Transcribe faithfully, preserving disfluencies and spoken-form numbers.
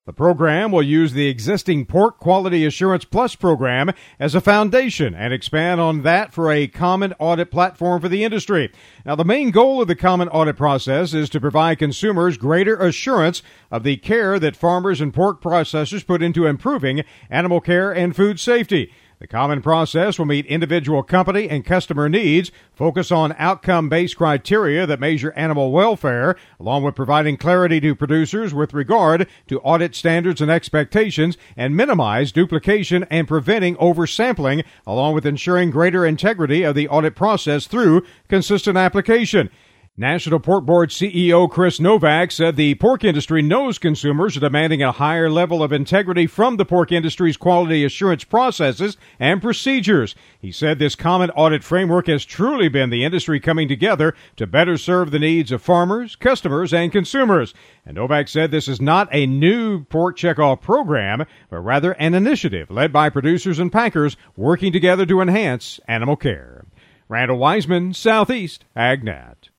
The program will use the existing Pork Quality Assurance Plus program as a foundation and expand on that for a common audit platform for the industry. Now, the main goal of the common audit process is to provide consumers greater assurance of the care that farmers and pork processors put into improving animal care and food safety. The common process will meet individual company and customer needs, focus on outcome-based criteria that measure animal welfare, along with providing clarity to producers with regard to audit standards and expectations, and minimize duplication and preventing oversampling, along with ensuring greater integrity of the audit process through consistent application. National Pork Board C E O Chris Novak said the pork industry knows consumers are demanding a higher level of integrity from the pork industry's quality assurance processes and procedures. He said this common audit framework has truly been the industry coming together to better serve the needs of farmers, customers, and consumers. And Novak said this is not a new pork checkoff program, but rather an initiative led by producers and packers working together to enhance animal care. Randall Wiseman, Southeast AgNet.